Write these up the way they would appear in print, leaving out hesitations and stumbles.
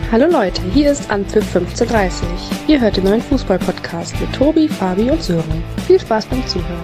Hallo Leute, hier ist Anpfiff 15:30. Ihr hört den neuen Fußball-Podcast mit Tobi, Fabi und Sören. Viel Spaß beim Zuhören.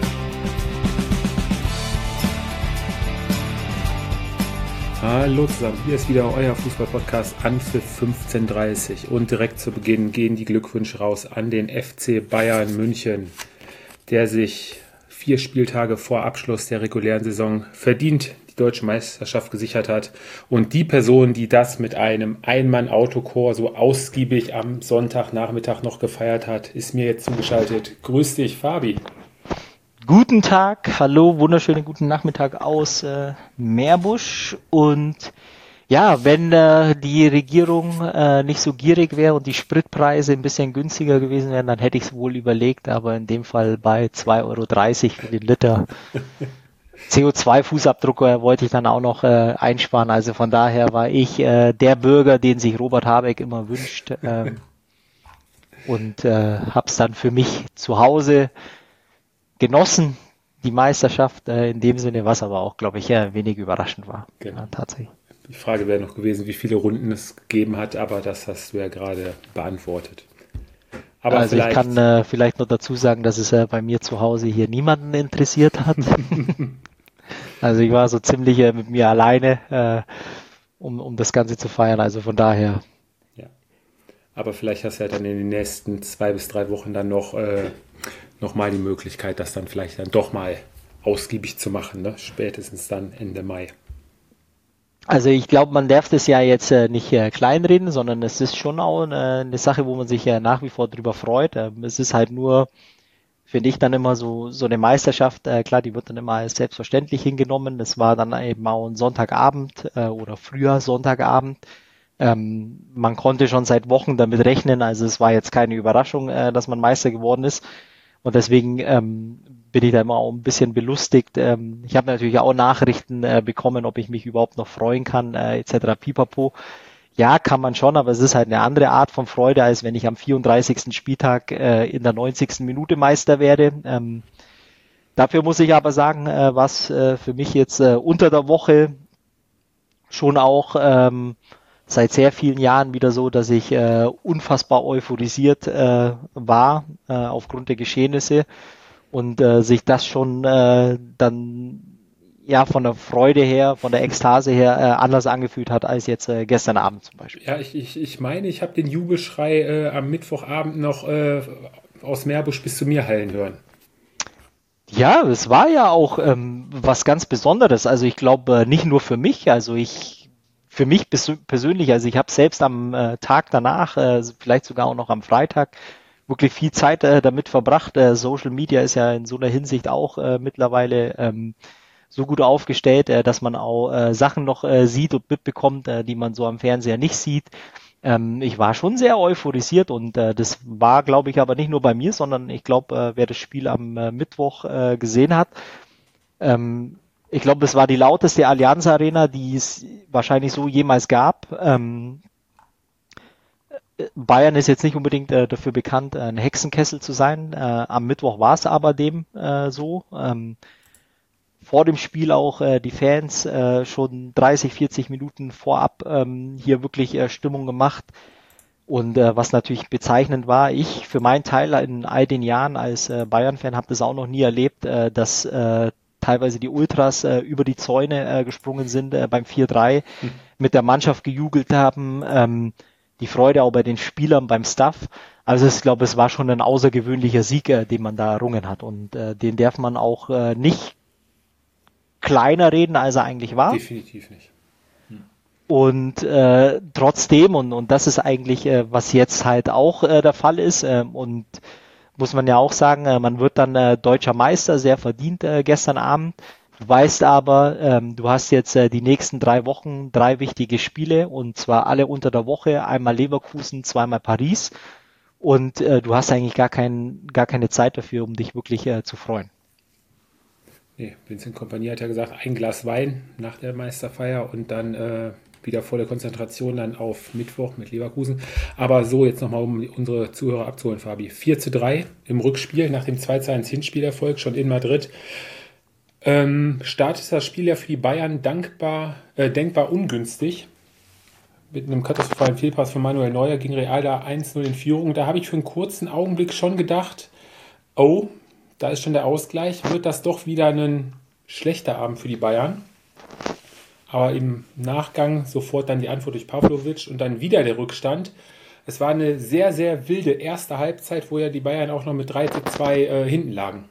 Hallo zusammen, hier ist wieder euer Fußball-Podcast Anpfiff 15:30 und direkt zu Beginn gehen die Glückwünsche raus an den FC Bayern München, der sich 4 Spieltage vor Abschluss der regulären Saison verdient die deutsche Meisterschaft gesichert hat. Und die Person, die das mit einem Ein-Mann-Autokorps so ausgiebig am Sonntagnachmittag noch gefeiert hat, ist mir jetzt zugeschaltet. Grüß dich, Fabi. Guten Tag, hallo, wunderschönen guten Nachmittag aus Meerbusch. Und ja, wenn die Regierung nicht so gierig wäre und die Spritpreise ein bisschen günstiger gewesen wären, dann hätte ich es wohl überlegt, aber in dem Fall bei 2,30 € für den Liter. CO2-Fußabdruck wollte ich dann auch noch einsparen, also von daher war ich der Bürger, den sich Robert Habeck immer wünscht, und habe es dann für mich zu Hause genossen, die Meisterschaft in dem Sinne, was aber auch, glaube ich, wenig überraschend war. Genau. Ja, tatsächlich. Die Frage wäre noch gewesen, wie viele Runden es gegeben hat, aber das hast du ja gerade beantwortet. Aber also ich kann vielleicht noch dazu sagen, dass es bei mir zu Hause hier niemanden interessiert hat. Also ich war so ziemlich mit mir alleine, um das Ganze zu feiern, also von daher. Ja. Aber vielleicht hast du ja dann in den nächsten 2 bis 3 Wochen dann noch mal die Möglichkeit, das dann vielleicht dann doch mal ausgiebig zu machen, ne? Spätestens dann Ende Mai. Also ich glaube, man darf das ja jetzt nicht kleinreden, sondern es ist schon auch eine Sache, wo man sich nach wie vor drüber freut. Es ist halt nur, finde ich, dann immer so eine Meisterschaft, klar, die wird dann immer als selbstverständlich hingenommen. Es war dann eben auch ein Sonntagabend oder früher Sonntagabend. Man konnte schon seit Wochen damit rechnen, also es war jetzt keine Überraschung, dass man Meister geworden ist. Und deswegen bin ich da immer auch ein bisschen belustigt. Ich habe natürlich auch Nachrichten bekommen, ob ich mich überhaupt noch freuen kann, etc. Pipapo. Ja, kann man schon, aber es ist halt eine andere Art von Freude, als wenn ich am 34. Spieltag in der 90. Minute Meister werde. Dafür muss ich aber sagen, was für mich jetzt unter der Woche schon auch seit sehr vielen Jahren wieder so, dass ich unfassbar euphorisiert war aufgrund der Geschehnisse und sich das schon dann ja von der Freude her, von der Ekstase her anders angefühlt hat als jetzt gestern Abend zum Beispiel. Ja, ich meine, ich habe den Jubelschrei am Mittwochabend noch aus Meerbusch bis zu mir hallen hören. Ja, es war ja auch was ganz Besonderes. Also ich glaube nicht nur für mich, für mich persönlich, also ich habe selbst am Tag danach, vielleicht sogar auch noch am Freitag, wirklich viel Zeit damit verbracht. Social Media ist ja in so einer Hinsicht auch mittlerweile so gut aufgestellt, dass man auch Sachen noch sieht und mitbekommt, die man so am Fernseher nicht sieht. Ich war schon sehr euphorisiert und das war, glaube ich, aber nicht nur bei mir, sondern ich glaube, wer das Spiel am Mittwoch gesehen hat, ich glaube, es war die lauteste Allianz Arena, die es wahrscheinlich so jemals gab. Bayern ist jetzt nicht unbedingt dafür bekannt, ein Hexenkessel zu sein. Am Mittwoch war es aber dem so. Vor dem Spiel auch die Fans schon 30, 40 Minuten vorab hier wirklich Stimmung gemacht. Und was natürlich bezeichnend war, ich für meinen Teil in all den Jahren als Bayern-Fan habe das auch noch nie erlebt, dass teilweise die Ultras über die Zäune gesprungen sind beim 4-3, mit der Mannschaft gejubelt haben, die Freude auch bei den Spielern, beim Staff. Also ich glaube, es war schon ein außergewöhnlicher Sieg, den man da errungen hat. Und den darf man auch nicht kleiner reden, als er eigentlich war. Definitiv nicht. Und trotzdem, und das ist eigentlich, was jetzt halt auch der Fall ist, und muss man ja auch sagen, man wird dann deutscher Meister, sehr verdient gestern Abend. Du weißt aber, du hast jetzt die nächsten 3 Wochen 3 wichtige Spiele, und zwar alle unter der Woche, einmal Leverkusen, zweimal Paris. Und du hast eigentlich gar keine Zeit dafür, um dich wirklich zu freuen. Nee, Vincent Kompany hat ja gesagt, ein Glas Wein nach der Meisterfeier und dann wieder volle Konzentration dann auf Mittwoch mit Leverkusen. Aber so, jetzt nochmal, um unsere Zuhörer abzuholen, Fabi. 4:3 im Rückspiel nach dem 2:1 Hinspielerfolg schon in Madrid. Startet das Spiel ja für die Bayern denkbar ungünstig. mit einem katastrophalen Fehlpass von Manuel Neuer ging Real da 1-0 in Führung. Da habe ich für einen kurzen Augenblick schon gedacht, oh, da ist schon der Ausgleich, wird das doch wieder ein schlechter Abend für die Bayern. Aber im Nachgang sofort dann die Antwort durch Pavlovic und dann wieder der Rückstand. Es war eine sehr, sehr wilde erste Halbzeit, wo ja die Bayern auch noch mit 3-2 hinten lagen.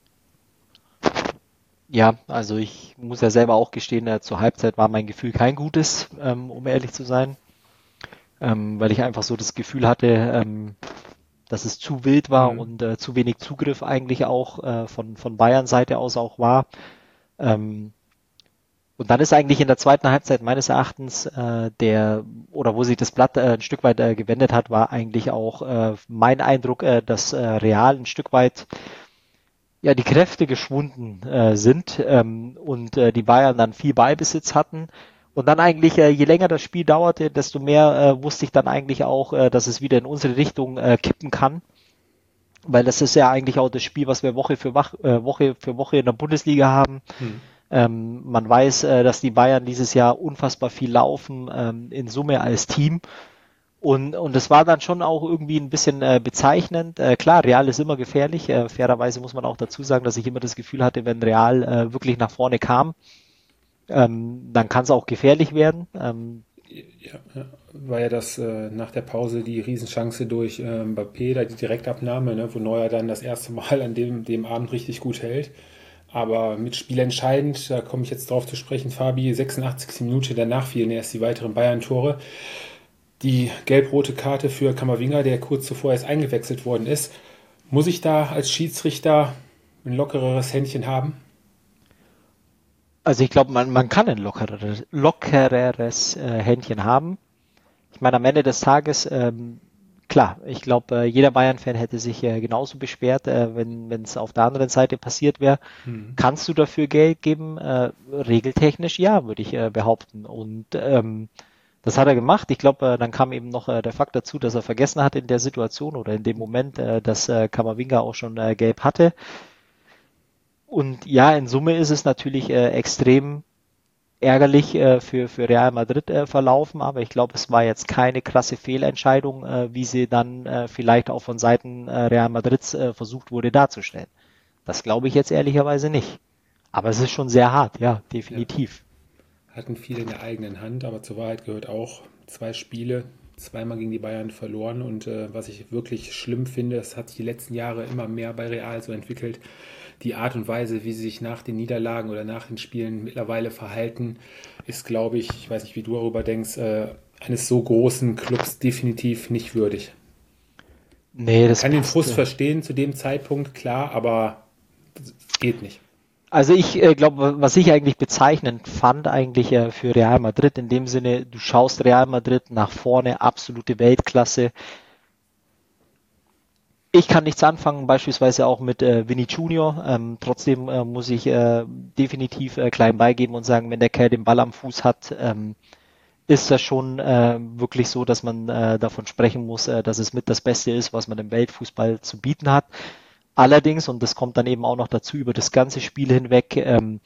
Ja, also ich muss ja selber auch gestehen, zur Halbzeit war mein Gefühl kein gutes, um ehrlich zu sein, weil ich einfach so das Gefühl hatte, dass es zu wild war und zu wenig Zugriff eigentlich auch von Bayern Seite aus auch war. Und dann ist eigentlich in der zweiten Halbzeit meines Erachtens wo sich das Blatt ein Stück weit gewendet hat, war eigentlich auch mein Eindruck, dass Real ein Stück weit ja die Kräfte geschwunden sind und die Bayern dann viel Ballbesitz hatten. Und dann eigentlich, je länger das Spiel dauerte, desto mehr wusste ich dann eigentlich auch, dass es wieder in unsere Richtung kippen kann. Weil das ist ja eigentlich auch das Spiel, was wir Woche für Woche in der Bundesliga haben. Man weiß, dass die Bayern dieses Jahr unfassbar viel laufen, in Summe als Team. Und es war dann schon auch irgendwie ein bisschen bezeichnend. Klar, Real ist immer gefährlich. Fairerweise muss man auch dazu sagen, dass ich immer das Gefühl hatte, wenn Real wirklich nach vorne kam, dann kann es auch gefährlich werden. Ja, war ja das nach der Pause die Riesenchance durch Mbappé, da die Direktabnahme, ne, wo Neuer dann das erste Mal an dem Abend richtig gut hält. Aber mit Spiel entscheidend, da komme ich jetzt drauf zu sprechen, Fabi, 86. Minute, danach fielen erst die weiteren Bayern-Tore. Die gelb-rote Karte für Camavinga, der kurz zuvor erst eingewechselt worden ist. Muss ich da als Schiedsrichter ein lockereres Händchen haben? Also ich glaube, man kann ein lockereres Händchen haben. Ich meine, am Ende des Tages, klar, ich glaube, jeder Bayern-Fan hätte sich genauso beschwert, wenn es auf der anderen Seite passiert wäre. Kannst du dafür Geld geben? Regeltechnisch ja, würde ich behaupten. Und das hat er gemacht. Ich glaube, dann kam eben noch der Fakt dazu, dass er vergessen hat in der Situation oder in dem Moment, dass Camavinga auch schon gelb hatte. Und ja, in Summe ist es natürlich extrem ärgerlich für Real Madrid verlaufen, aber ich glaube, es war jetzt keine krasse Fehlentscheidung, wie sie dann vielleicht auch von Seiten Real Madrids versucht wurde darzustellen. Das glaube ich jetzt ehrlicherweise nicht. Aber es ist schon sehr hart, ja, definitiv. Ja. Hatten viel in der eigenen Hand, aber zur Wahrheit gehört auch 2 Spiele, zweimal gegen die Bayern verloren und was ich wirklich schlimm finde, es hat sich die letzten Jahre immer mehr bei Real so entwickelt, die Art und Weise, wie sie sich nach den Niederlagen oder nach den Spielen mittlerweile verhalten, ist, glaube ich weiß nicht, wie du darüber denkst, eines so großen Clubs definitiv nicht würdig. Nee, das ich kann den Frust verstehen zu dem Zeitpunkt, klar, aber das geht nicht. Also ich glaube, was ich eigentlich bezeichnend fand eigentlich für Real Madrid, in dem Sinne, du schaust Real Madrid nach vorne, absolute Weltklasse. Ich kann nichts anfangen, beispielsweise auch mit Vinny Junior. Trotzdem muss ich definitiv klein beigeben und sagen, wenn der Kerl den Ball am Fuß hat, ist das schon wirklich so, dass man davon sprechen muss, dass es mit das Beste ist, was man im Weltfußball zu bieten hat. Allerdings, und das kommt dann eben auch noch dazu, über das ganze Spiel hinweg,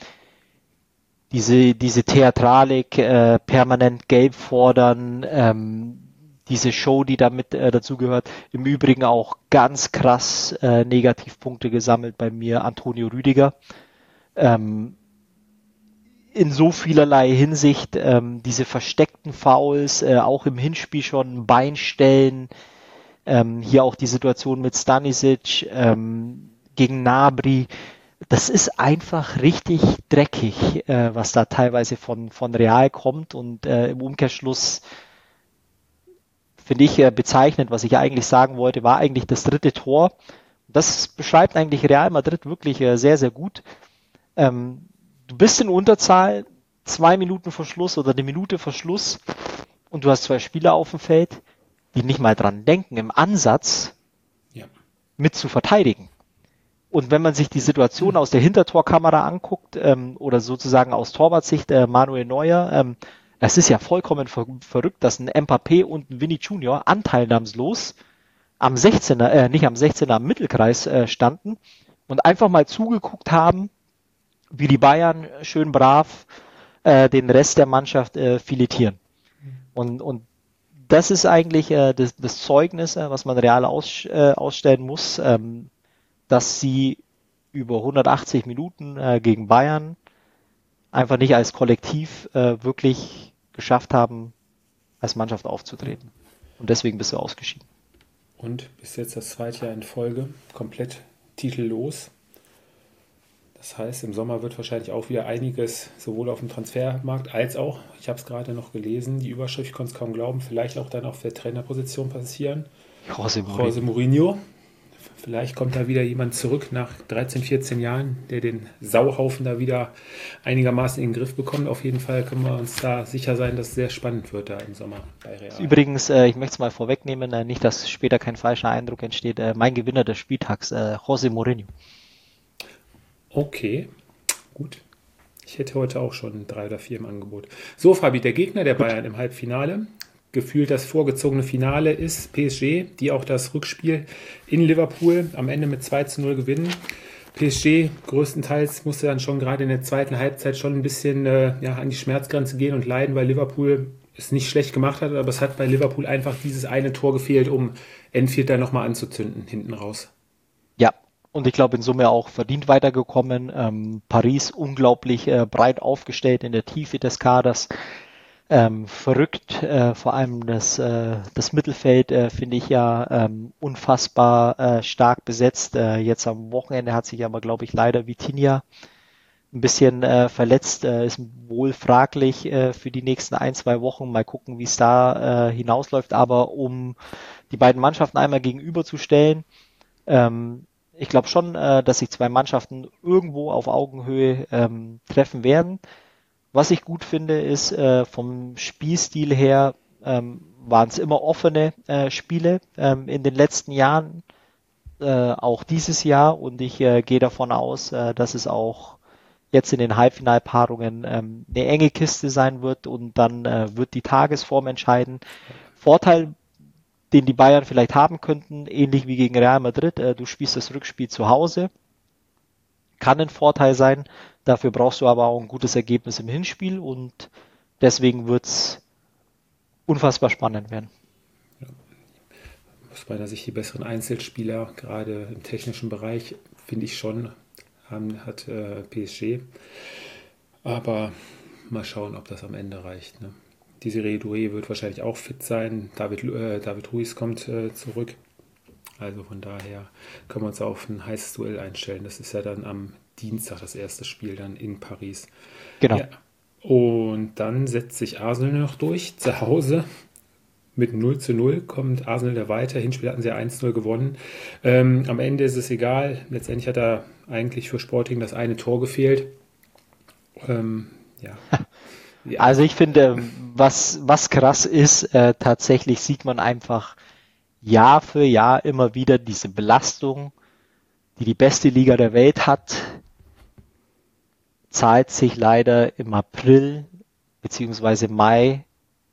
diese Theatralik, permanent gelb fordern, diese Show, die damit dazugehört. Im Übrigen auch ganz krass Negativpunkte gesammelt bei mir, Antonio Rüdiger. In so vielerlei Hinsicht, diese versteckten Fouls, auch im Hinspiel schon Beinstellen, hier auch die Situation mit Stanisic gegen Gnabry. Das ist einfach richtig dreckig, was da teilweise von Real kommt und im Umkehrschluss finde ich bezeichnend, was ich eigentlich sagen wollte, war eigentlich das 3. Tor. Das beschreibt eigentlich Real Madrid wirklich sehr, sehr gut. Du bist in Unterzahl, 2 Minuten vor Schluss oder 1 Minute vor Schluss und du hast 2 Spieler auf dem Feld, die nicht mal dran denken, im Ansatz mit zu verteidigen. Und wenn man sich die Situation aus der Hintertorkamera anguckt oder sozusagen aus Torwartsicht Manuel Neuer, es ist ja vollkommen verrückt, dass ein Mbappé und ein Vinny Junior anteilnahmslos am 16er, nicht am 16er, am Mittelkreis standen und einfach mal zugeguckt haben, wie die Bayern schön brav den Rest der Mannschaft filetieren. Und das ist eigentlich das Zeugnis, was man real ausstellen muss, dass sie über 180 Minuten gegen Bayern einfach nicht als Kollektiv wirklich geschafft haben, als Mannschaft aufzutreten. Und deswegen bist du ausgeschieden. Und bis jetzt das zweite Jahr in Folge komplett titellos. Das heißt, im Sommer wird wahrscheinlich auch wieder einiges sowohl auf dem Transfermarkt als auch, ich habe es gerade noch gelesen, die Überschrift, ich konnte es kaum glauben, vielleicht auch dann auf der Trainerposition passieren. José Mourinho. Vielleicht kommt da wieder jemand zurück nach 13, 14 Jahren, der den Sauhaufen da wieder einigermaßen in den Griff bekommt. Auf jeden Fall können wir uns da sicher sein, dass es sehr spannend wird da im Sommer bei Real. Übrigens, ich möchte es mal vorwegnehmen, nicht, dass später kein falscher Eindruck entsteht, mein Gewinner des Spieltags, José Mourinho. Okay, gut. Ich hätte heute auch schon 3 oder 4 im Angebot. So, Fabi, der Gegner der Bayern im Halbfinale. Gefühlt das vorgezogene Finale ist PSG, die auch das Rückspiel in Liverpool am Ende mit 2-0 gewinnen. PSG größtenteils musste dann schon gerade in der zweiten Halbzeit schon ein bisschen an die Schmerzgrenze gehen und leiden, weil Liverpool es nicht schlecht gemacht hat, aber es hat bei Liverpool einfach dieses eine Tor gefehlt, um Enfield da nochmal anzuzünden, hinten raus. Ja, und ich glaube in Summe auch verdient weitergekommen. Paris unglaublich breit aufgestellt in der Tiefe des Kaders. Verrückt, vor allem das Mittelfeld finde ich ja unfassbar stark besetzt. Jetzt am Wochenende hat sich aber, glaube ich, leider Vitinha ein bisschen verletzt, ist wohl fraglich für die nächsten 1-2 Wochen. Mal gucken, wie es da hinausläuft. Aber um die beiden Mannschaften einmal gegenüberzustellen, ich glaube schon, dass sich zwei Mannschaften irgendwo auf Augenhöhe treffen werden. Was ich gut finde, ist vom Spielstil her waren es immer offene Spiele in den letzten Jahren, auch dieses Jahr. Und ich gehe davon aus, dass es auch jetzt in den Halbfinalpaarungen eine enge Kiste sein wird und dann wird die Tagesform entscheiden. Vorteil, den die Bayern vielleicht haben könnten, ähnlich wie gegen Real Madrid, du spielst das Rückspiel zu Hause, kann ein Vorteil sein. Dafür brauchst du aber auch ein gutes Ergebnis im Hinspiel und deswegen wird es unfassbar spannend werden. Ja. Aus meiner Sicht die besseren Einzelspieler, gerade im technischen Bereich, finde ich schon, hat PSG. Aber mal schauen, ob das am Ende reicht. Ne? Desiré Doué wird wahrscheinlich auch fit sein. David Luiz kommt zurück. Also von daher können wir uns auf ein heißes Duell einstellen. Das ist ja dann am Dienstag das erste Spiel dann in Paris. Genau. Ja. Und dann setzt sich Arsenal noch durch. Zu Hause mit 0-0 kommt Arsenal da weiter. Hinspiel hatten sie 1-0 gewonnen. Am Ende ist es egal. Letztendlich hat da eigentlich für Sporting das eine Tor gefehlt. Ja. Also ich finde, was krass ist, tatsächlich sieht man einfach Jahr für Jahr immer wieder diese Belastung, die beste Liga der Welt hat, zahlt sich leider im April bzw. Mai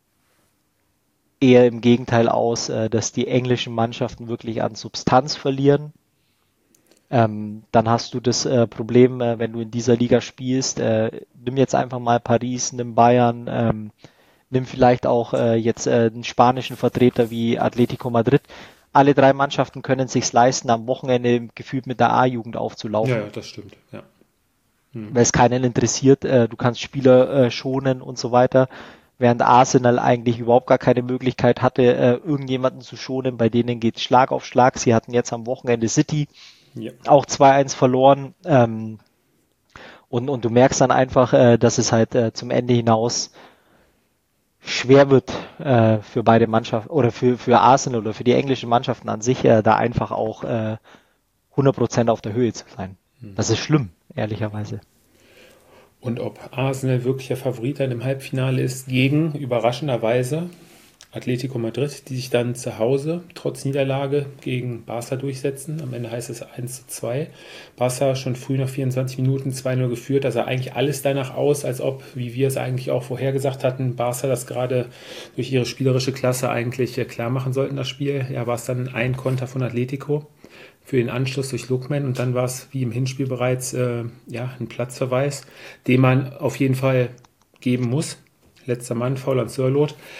eher im Gegenteil aus, dass die englischen Mannschaften wirklich an Substanz verlieren. Dann hast du das Problem, wenn du in dieser Liga spielst, nimm jetzt einfach mal Paris, nimm Bayern, nimm vielleicht auch jetzt einen spanischen Vertreter wie Atletico Madrid. Alle drei Mannschaften können es sich leisten, am Wochenende gefühlt mit der A-Jugend aufzulaufen. Ja, das stimmt. Ja. Weil es keinen interessiert, du kannst Spieler schonen und so weiter, während Arsenal eigentlich überhaupt gar keine Möglichkeit hatte, irgendjemanden zu schonen, bei denen geht Schlag auf Schlag. Sie hatten jetzt am Wochenende City auch 2-1 verloren und du merkst dann einfach, dass es halt zum Ende hinaus schwer wird für beide Mannschaften oder für Arsenal oder für die englischen Mannschaften an sich, da einfach auch 100% auf der Höhe zu sein. Das ist schlimm, ehrlicherweise. Und ob Arsenal wirklich der Favorit dann im Halbfinale ist gegen, überraschenderweise, Atletico Madrid, die sich dann zu Hause trotz Niederlage gegen Barca durchsetzen. Am Ende heißt es 1-2. Barca schon früh nach 24 Minuten 2-0 geführt. Da sah eigentlich alles danach aus, als ob, wie wir es eigentlich auch vorhergesagt hatten, Barca das gerade durch ihre spielerische Klasse eigentlich klar machen sollten, das Spiel. Ja, war es dann ein Konter von Atletico für den Anschluss durch Lookman und dann war es wie im Hinspiel bereits ein Platzverweis, den man auf jeden Fall geben muss. Letzter Mann, Foul an Sörloth.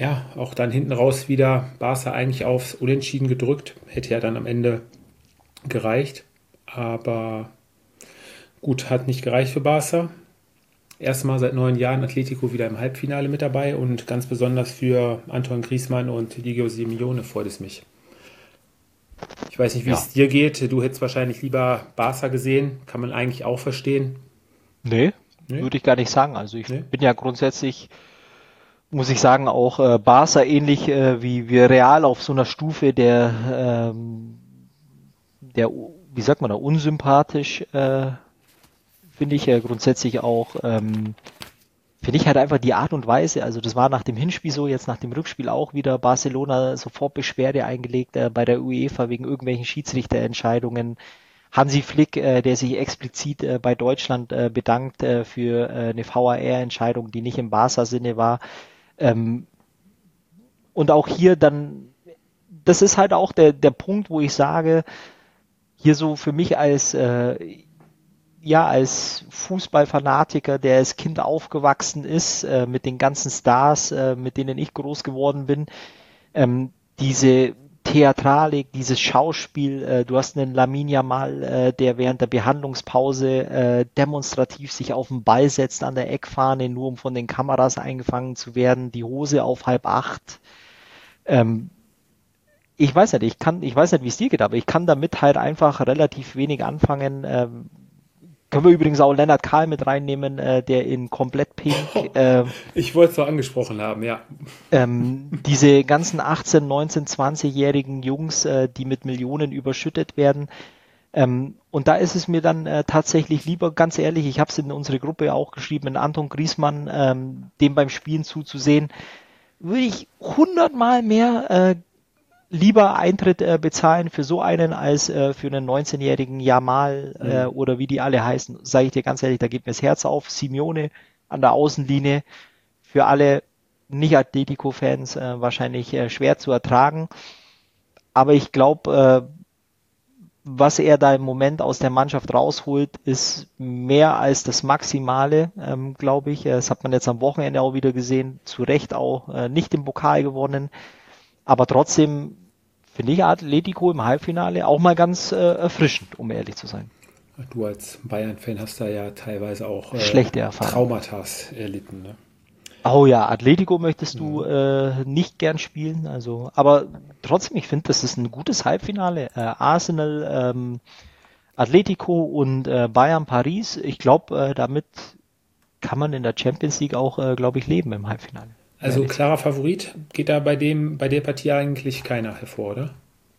ja, auch dann hinten raus wieder Barca eigentlich aufs Unentschieden gedrückt. Hätte ja dann am Ende gereicht. Aber gut, hat nicht gereicht für Barca. Erstmal seit 9 Jahren Atletico wieder im Halbfinale mit dabei und ganz besonders für Antoine Griezmann und Diego Simeone freut es mich. Ich weiß nicht, wie es dir geht. Du hättest wahrscheinlich lieber Barca gesehen. Kann man eigentlich auch verstehen. Nee, würde ich gar nicht sagen. Also ich bin ja grundsätzlich, muss ich sagen, auch Barca ähnlich wie Real auf so einer Stufe der wie sagt man da, unsympathisch, finde ich grundsätzlich auch, finde ich halt einfach die Art und Weise, also das war nach dem Hinspiel so, jetzt nach dem Rückspiel auch wieder, Barcelona sofort Beschwerde eingelegt bei der UEFA wegen irgendwelchen Schiedsrichterentscheidungen. Hansi Flick, der sich explizit bei Deutschland bedankt für eine VAR-Entscheidung, die nicht im Barca-Sinne war. Und auch hier dann, das ist halt auch der Punkt, wo ich sage, hier so für mich als als Fußballfanatiker, der als Kind aufgewachsen ist, mit den ganzen Stars, mit denen ich groß geworden bin, diese Theatralik, dieses Schauspiel, du hast einen Lamine Yamal, der während der Behandlungspause demonstrativ sich auf den Ball setzt an der Eckfahne, nur um von den Kameras eingefangen zu werden, die Hose auf 7:30. Ich weiß nicht, ich weiß nicht, wie es dir geht, aber ich kann damit halt einfach relativ wenig anfangen. Können wir übrigens auch Lennart Kahl mit reinnehmen, der in komplett pink. Ich wollte es doch angesprochen haben, ja. Diese ganzen 18, 19, 20-jährigen Jungs, die mit Millionen überschüttet werden. Und da ist es mir dann tatsächlich lieber, ganz ehrlich, ich habe es in unsere Gruppe auch geschrieben, in Anton Griezmann, dem beim Spielen zuzusehen, würde ich 100-mal mehr lieber Eintritt bezahlen für so einen als für einen 19-jährigen Yamal oder wie die alle heißen, sage ich dir ganz ehrlich, da geht mir das Herz auf. Simeone an der Außenlinie, für alle Nicht-Atletico-Fans wahrscheinlich schwer zu ertragen. Aber ich glaube, was er da im Moment aus der Mannschaft rausholt, ist mehr als das Maximale, glaube ich. Das hat man jetzt am Wochenende auch wieder gesehen, zu Recht auch nicht im Pokal gewonnen. Aber trotzdem finde ich Atletico im Halbfinale auch mal ganz erfrischend, um ehrlich zu sein. Du als Bayern-Fan hast da ja teilweise auch schlechte Erfahrungen. Traumata erlitten. Ne? Oh ja, Atletico möchtest du nicht gern spielen. Also, aber trotzdem, ich finde, das ist ein gutes Halbfinale. Arsenal, Atletico und Bayern Paris. Ich glaube, damit kann man in der Champions League auch, glaube ich, leben im Halbfinale. Also klarer Favorit, geht da bei der Partie eigentlich keiner hervor, oder?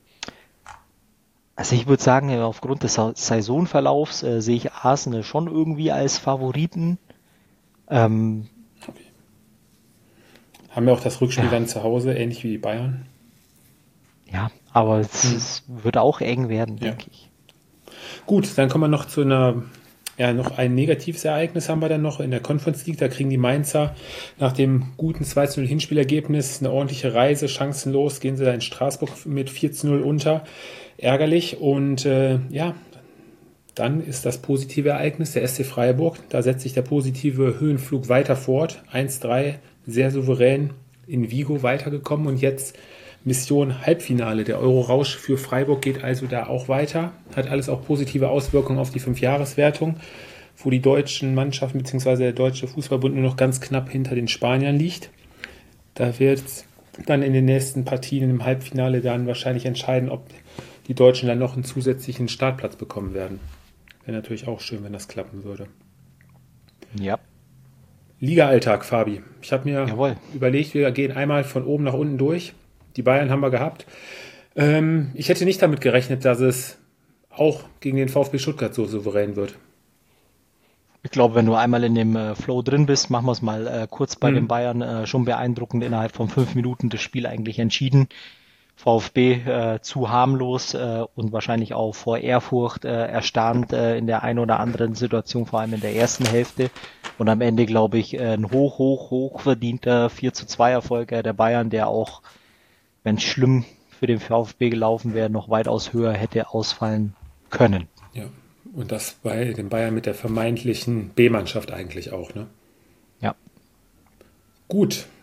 Also ich würde sagen, aufgrund des Saisonverlaufs sehe ich Arsenal schon irgendwie als Favoriten. Okay. Haben wir auch das Rückspiel dann zu Hause, ähnlich wie die Bayern? Ja, aber es wird auch eng werden, denke ich. Gut, dann kommen wir noch zu noch ein negatives Ereignis haben wir dann noch in der Conference League. Da kriegen die Mainzer nach dem guten 2:0 Hinspielergebnis eine ordentliche Reise, chancenlos, gehen sie da in Straßburg mit 4:0 unter. Ärgerlich. Und dann ist das positive Ereignis der SC Freiburg. Da setzt sich der positive Höhenflug weiter fort. 1:3, sehr souverän in Vigo weitergekommen und jetzt Mission Halbfinale. Der Euro-Rausch für Freiburg geht also da auch weiter. Hat alles auch positive Auswirkungen auf die 5-Jahres-Wertung, wo die deutschen Mannschaften bzw. der Deutsche Fußballbund nur noch ganz knapp hinter den Spaniern liegt. Da wird dann in den nächsten Partien im Halbfinale dann wahrscheinlich entscheiden, ob die Deutschen dann noch einen zusätzlichen Startplatz bekommen werden. Wäre natürlich auch schön, wenn das klappen würde. Ja. Liga-Alltag, Fabi. Ich habe mir überlegt, wir gehen einmal von oben nach unten durch. Die Bayern haben wir gehabt. Ich hätte nicht damit gerechnet, dass es auch gegen den VfB Stuttgart so souverän wird. Ich glaube, wenn du einmal in dem Flow drin bist, machen wir es mal kurz bei den Bayern. Schon beeindruckend, innerhalb von 5 Minuten das Spiel eigentlich entschieden. VfB zu harmlos und wahrscheinlich auch vor Ehrfurcht erstarrt in der einen oder anderen Situation, vor allem in der ersten Hälfte. Und am Ende, glaube ich, ein hoch verdienter 4:2 Erfolg der Bayern, der auch, wenn es schlimm für den VfB gelaufen wäre, noch weitaus höher hätte ausfallen können. Ja, und das bei den Bayern mit der vermeintlichen B-Mannschaft eigentlich auch, ne? Ja. Gut,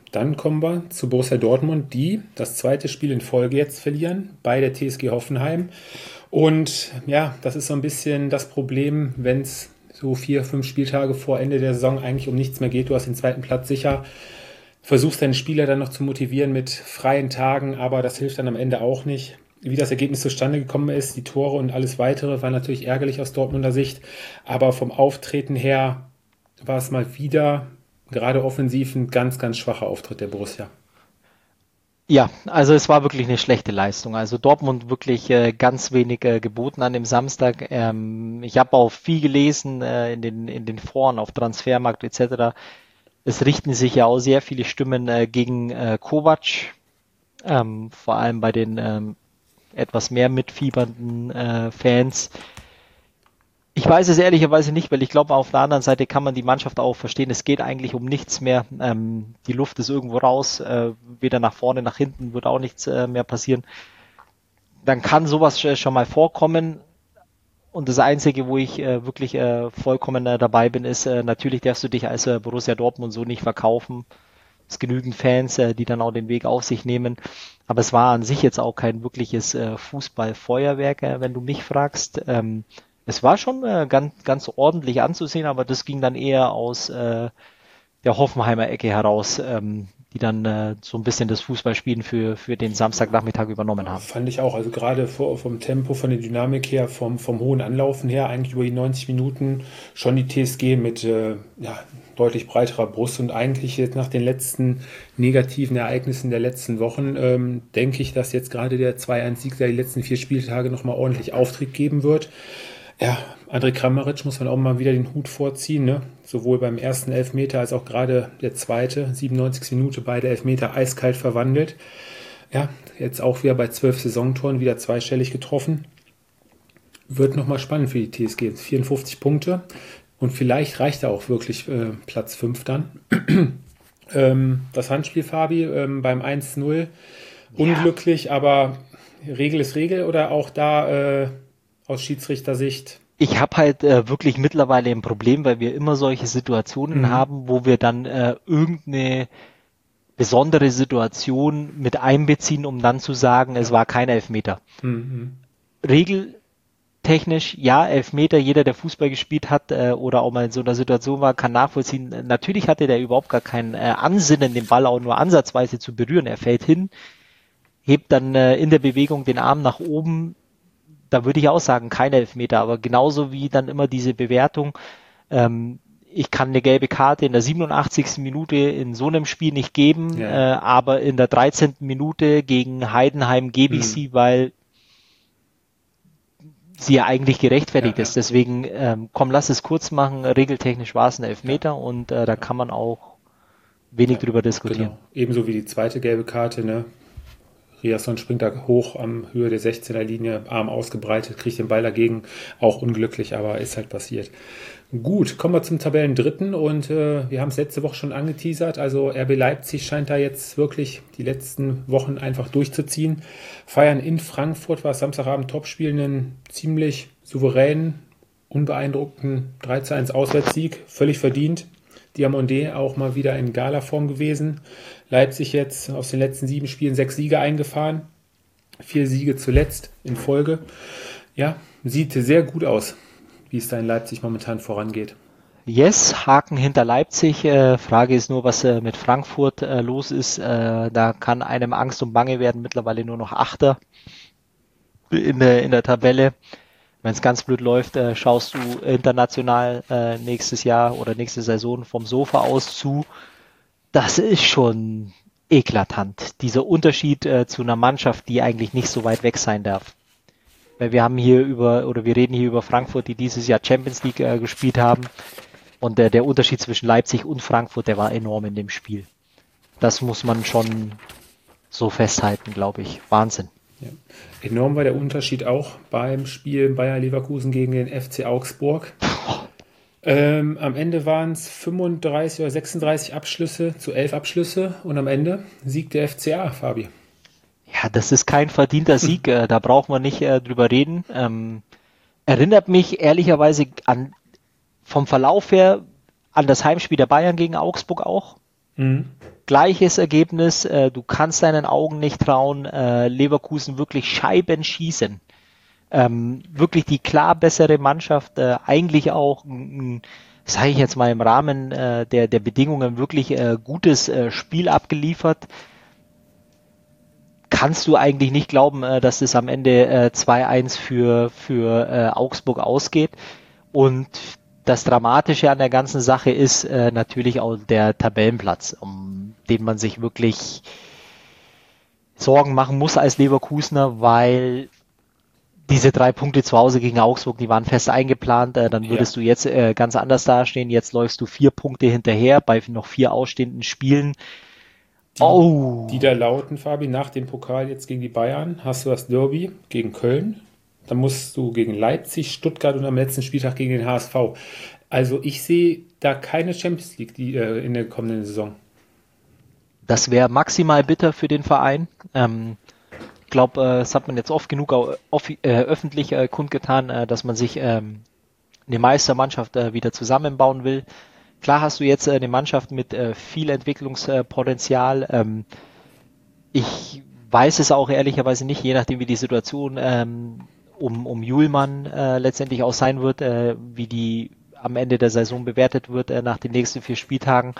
Dann kommen wir zu Borussia Dortmund, die das zweite Spiel in Folge jetzt verlieren bei der TSG Hoffenheim. Und ja, das ist so ein bisschen das Problem, wenn es so 4-5 Spieltage vor Ende der Saison eigentlich um nichts mehr geht. Du hast den zweiten Platz sicher, versuchst deine Spieler dann noch zu motivieren mit freien Tagen, aber das hilft dann am Ende auch nicht. Wie das Ergebnis zustande gekommen ist, die Tore und alles Weitere, war natürlich ärgerlich aus Dortmunder Sicht. Aber vom Auftreten her war es mal wieder, gerade offensiv, ein ganz, ganz schwacher Auftritt der Borussia. Ja, also es war wirklich eine schlechte Leistung. Also Dortmund wirklich ganz wenig geboten an dem Samstag. Ich habe auch viel gelesen in den Foren auf Transfermarkt etc. Es richten sich ja auch sehr viele Stimmen gegen Kovac, vor allem bei den etwas mehr mitfiebernden Fans. Ich weiß es ehrlicherweise nicht, weil ich glaube, auf der anderen Seite kann man die Mannschaft auch verstehen. Es geht eigentlich um nichts mehr. Die Luft ist irgendwo raus. Weder nach vorne, nach hinten wird auch nichts mehr passieren. Dann kann sowas schon mal vorkommen. Und das Einzige, wo ich wirklich vollkommen dabei bin, ist, natürlich darfst du dich als Borussia Dortmund so nicht verkaufen. Es genügend Fans, die dann auch den Weg auf sich nehmen. Aber es war an sich jetzt auch kein wirkliches Fußballfeuerwerk, wenn du mich fragst. Es war schon ganz ordentlich anzusehen, aber das ging dann eher aus der Hoffenheimer Ecke heraus, die dann so ein bisschen das Fußballspielen für den Samstagnachmittag übernommen haben. Fand ich auch, also gerade vom Tempo, von der Dynamik her, vom hohen Anlaufen her, eigentlich über die 90 Minuten schon die TSG mit deutlich breiterer Brust und eigentlich jetzt nach den letzten negativen Ereignissen der letzten Wochen denke ich, dass jetzt gerade der 2-1-Sieg der letzten 4 Spieltage nochmal ordentlich Auftrieb geben wird. Ja, André Kramaric muss man auch mal wieder den Hut vorziehen, ne? Sowohl beim ersten Elfmeter als auch gerade der zweite, 97. Minute, beide Elfmeter eiskalt verwandelt. Ja, jetzt auch wieder bei 12 Saisontoren wieder zweistellig getroffen. Wird nochmal spannend für die TSG. 54 Punkte und vielleicht reicht da auch wirklich Platz 5 dann. Das Handspiel, Fabi, beim 1-0 unglücklich, aber Regel ist Regel oder auch da aus Schiedsrichtersicht? Ich habe halt wirklich mittlerweile ein Problem, weil wir immer solche Situationen haben, wo wir dann irgendeine besondere Situation mit einbeziehen, um dann zu sagen, es war kein Elfmeter. Regeltechnisch, ja, Elfmeter, jeder, der Fußball gespielt hat oder auch mal in so einer Situation war, kann nachvollziehen. Natürlich hatte der überhaupt gar kein Ansinnen, den Ball auch nur ansatzweise zu berühren. Er fällt hin, hebt dann in der Bewegung den Arm nach oben. Da würde ich auch sagen, kein Elfmeter, aber genauso wie dann immer diese Bewertung, ich kann eine gelbe Karte in der 87. Minute in so einem Spiel nicht geben, aber in der 13. Minute gegen Heidenheim gebe ich sie, weil sie ja eigentlich gerechtfertigt ist. Deswegen, lass es kurz machen, regeltechnisch war es ein Elfmeter und da kann man auch wenig drüber diskutieren. Genau. Ebenso wie die zweite gelbe Karte, ne? Riasson springt da hoch am Höhe der 16er Linie, Arm ausgebreitet, kriegt den Ball dagegen, auch unglücklich, aber ist halt passiert. Gut, kommen wir zum Tabellendritten und wir haben es letzte Woche schon angeteasert, also RB Leipzig scheint da jetzt wirklich die letzten Wochen einfach durchzuziehen. Feiern in Frankfurt, war Samstagabend Topspiel, einen ziemlich souveränen, unbeeindruckten 3-1 Auswärtssieg, völlig verdient. Diamandé auch mal wieder in Gala-Form gewesen. Leipzig jetzt aus den letzten 7 Spielen 6 Siege eingefahren. 4 Siege zuletzt in Folge. Ja, sieht sehr gut aus, wie es da in Leipzig momentan vorangeht. Yes, Haken hinter Leipzig. Frage ist nur, was mit Frankfurt los ist. Da kann einem Angst und Bange werden. Mittlerweile nur noch Achter in der Tabelle. Wenn es ganz blöd läuft, schaust du international nächstes Jahr oder nächste Saison vom Sofa aus zu. Das ist schon eklatant. Dieser Unterschied zu einer Mannschaft, die eigentlich nicht so weit weg sein darf. Weil wir reden hier über Frankfurt, die dieses Jahr Champions League gespielt haben. Und der Unterschied zwischen Leipzig und Frankfurt, der war enorm in dem Spiel. Das muss man schon so festhalten, glaube ich. Wahnsinn. Ja. Enorm war der Unterschied auch beim Spiel Bayer Leverkusen gegen den FC Augsburg. Am Ende waren es 35 oder 36 Abschlüsse zu 11 Abschlüsse und am Ende siegt der FCA, Fabi. Ja, das ist kein verdienter Sieg, da brauchen wir nicht drüber reden. Erinnert mich ehrlicherweise vom Verlauf her an das Heimspiel der Bayern gegen Augsburg auch. Gleiches Ergebnis, du kannst deinen Augen nicht trauen, Leverkusen wirklich Scheiben schießen. Wirklich die klar bessere Mannschaft, eigentlich auch, sage ich jetzt mal im Rahmen der Bedingungen, wirklich gutes Spiel abgeliefert. Kannst du eigentlich nicht glauben, dass es am Ende 2-1 für Augsburg ausgeht. Und das Dramatische an der ganzen Sache ist natürlich auch der Tabellenplatz, um den man sich wirklich Sorgen machen muss als Leverkusener, weil diese 3 Punkte zu Hause gegen Augsburg, die waren fest eingeplant, dann würdest du jetzt ganz anders dastehen. Jetzt läufst du 4 Punkte hinterher bei noch 4 ausstehenden Spielen. Die da lauten, Fabi, nach dem Pokal jetzt gegen die Bayern hast du das Derby gegen Köln. Dann musst du gegen Leipzig, Stuttgart und am letzten Spieltag gegen den HSV. Also ich sehe da keine Champions League in der kommenden Saison. Das wäre maximal bitter für den Verein. Ich glaube, das hat man jetzt oft genug öffentlich kundgetan, dass man sich eine Meistermannschaft wieder zusammenbauen will. Klar hast du jetzt eine Mannschaft mit viel Entwicklungspotenzial. Ich weiß es auch ehrlicherweise nicht, je nachdem wie die Situation um Hjulmand letztendlich auch sein wird, wie die am Ende der Saison bewertet wird nach den nächsten 4 Spieltagen.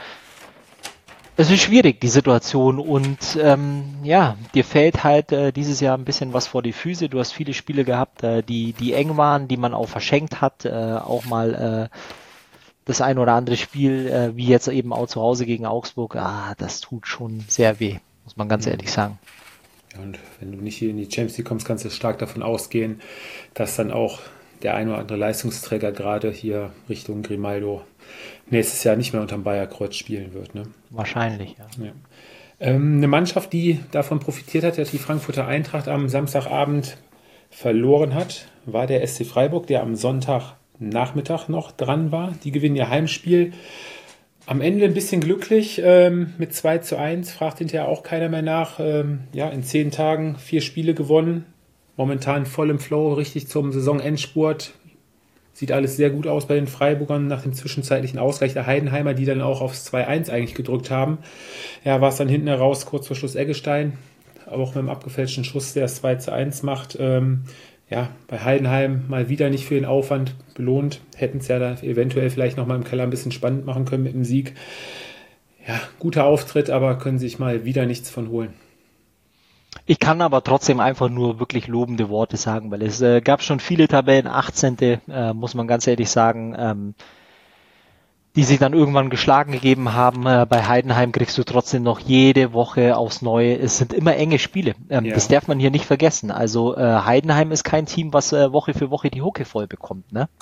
Es ist schwierig, die Situation, und dir fällt halt dieses Jahr ein bisschen was vor die Füße. Du hast viele Spiele gehabt, die eng waren, die man auch verschenkt hat, auch mal das ein oder andere Spiel, wie jetzt eben auch zu Hause gegen Augsburg, das tut schon sehr weh, muss man ganz ehrlich sagen. Ja, und wenn du nicht hier in die Champions League kommst, kannst du stark davon ausgehen, dass dann auch der ein oder andere Leistungsträger gerade hier Richtung Grimaldo nächstes Jahr nicht mehr unterm Bayerkreuz spielen wird. Ne? Wahrscheinlich, ja. Eine Mannschaft, die davon profitiert hat, dass die Frankfurter Eintracht am Samstagabend verloren hat, war der SC Freiburg, der am Sonntagnachmittag noch dran war. Die gewinnen ihr Heimspiel. Am Ende ein bisschen glücklich mit 2-1, fragt hinterher auch keiner mehr nach. In 10 Tagen 4 Spiele gewonnen, momentan voll im Flow, richtig zum Saisonendspurt. Sieht alles sehr gut aus bei den Freiburgern nach dem zwischenzeitlichen Ausgleich der Heidenheimer, die dann auch aufs 2-1 eigentlich gedrückt haben. Ja, war es dann hinten heraus kurz vor Schluss Eggestein, aber auch mit einem abgefälschten Schuss, der es 2-1 macht. Bei Heidenheim mal wieder nicht für den Aufwand belohnt. Hätten es ja da eventuell vielleicht nochmal im Keller ein bisschen spannend machen können mit dem Sieg. Ja, guter Auftritt, aber können sich mal wieder nichts von holen. Ich kann aber trotzdem einfach nur wirklich lobende Worte sagen, weil es gab schon viele Tabellen, 18. Muss man ganz ehrlich sagen, die sich dann irgendwann geschlagen gegeben haben. Bei Heidenheim kriegst du trotzdem noch jede Woche aufs Neue. Es sind immer enge Spiele. Das darf man hier nicht vergessen. Also Heidenheim ist kein Team, was Woche für Woche die Hucke voll bekommt. Ne?